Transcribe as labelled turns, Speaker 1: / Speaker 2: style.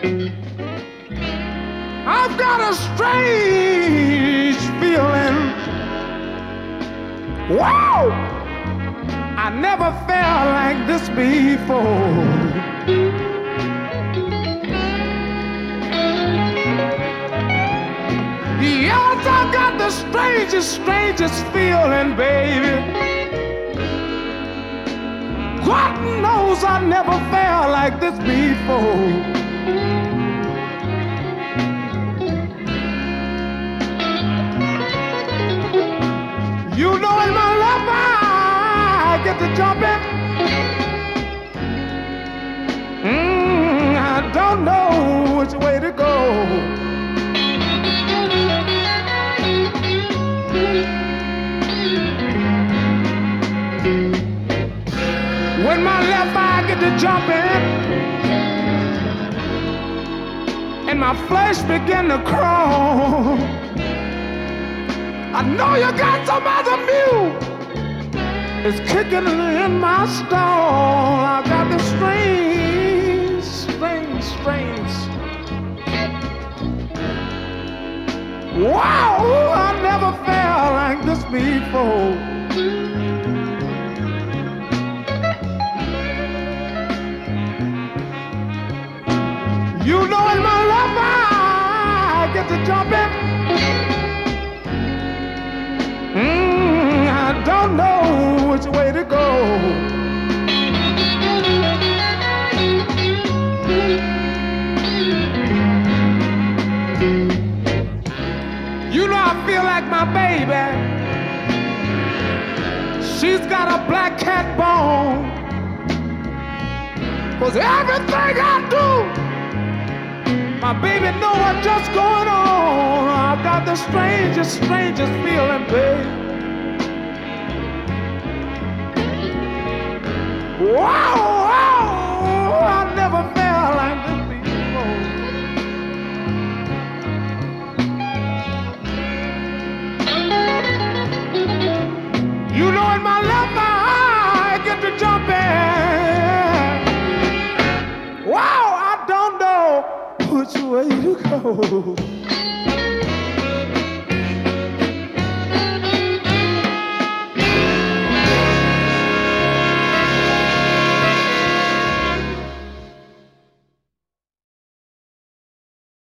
Speaker 1: I've got a strange feeling. Wow! I never felt like this before. Yes, I got the strangest feeling, baby. God knows I never felt like this before. You know, in my left eye, I get to jumping. I don't know which way to go. When my left eye get to jumping and my flesh begin to crawl, I know you got some other mule. It's kicking in my stall. I got this strange. Wow, I never felt like this before. You know, in my left eye, I get to jumping. I don't know which way to go. You know, I feel like my baby. She's got a black cat bone. 'Cause everything I do, my baby know what's just going on. I got the strangest feeling, babe. Wow, I never felt like this before. You know, in my left eye, I get to jumping. Wow, I don't know which way to go.